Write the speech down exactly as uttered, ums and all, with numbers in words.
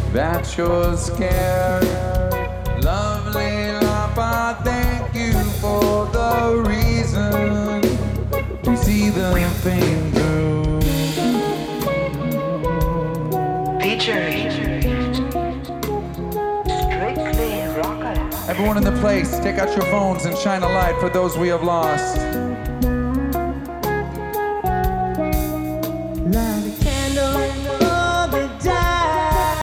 that you're scared. Lovely life, I thank you for the reason to see the thing through. Featuring Strictly Rocker. Everyone in the place, take out your phones and shine a light for those we have lost. Love